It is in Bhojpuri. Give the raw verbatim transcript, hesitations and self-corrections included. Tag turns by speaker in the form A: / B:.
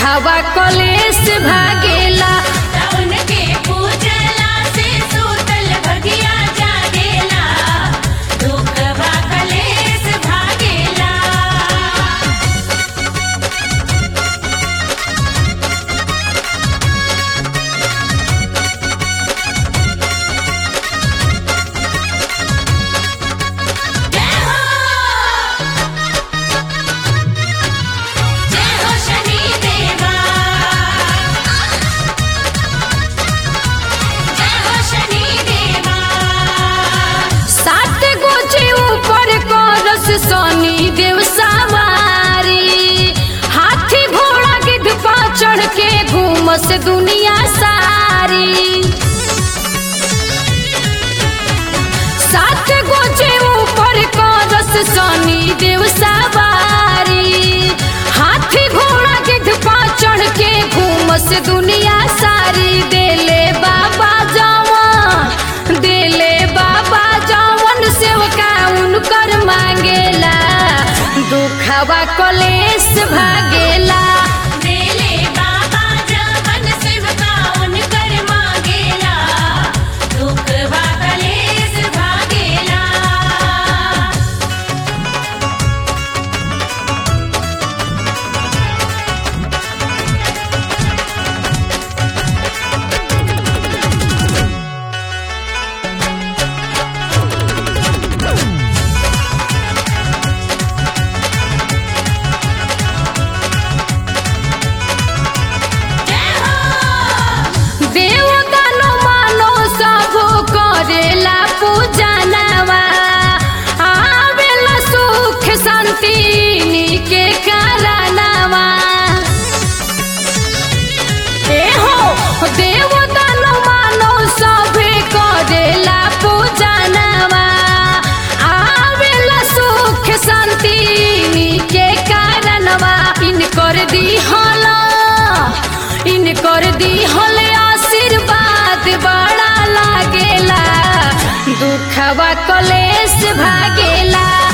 A: दुखवा कलेश भागेला।
B: उनके पूजला से सूतल भगिया जागेला, दुखवा कलेश भागेला। जय हो जय हो शनि देवा, जय हो शनि देवा।
A: सात गोचे ऊपर करस शनि देव सवारी, हाथी घोड़ा गिद्ध पा चढ़ के घूमस दुनिया सारी। सात गोचे ऊपर करस शनि देव सवारी, हाथी घोड़ा गिद्ध पा चढ़ के घूमस दुनिया सारी। देले बाबा जवन, देले बाबा जवन सेवका उनकर मांगेला, दुखवा कलेश भागेला।
B: देले बाबा जवन सेवका उनकर मांगेला, दुखवा कलेश भागेला। जय हो
A: देव दानो मानो सब करेला पूजनवा, आवेला सुख शांति के कारणवा। ए हो देव दानो मानो सब करेला पूजनवा, आवेला सुख शांति के कारणवा। इनकर दिहला इनकर दिहल आशीर्वाद बड़ा लागेला, दुखवा कलेश भागेला।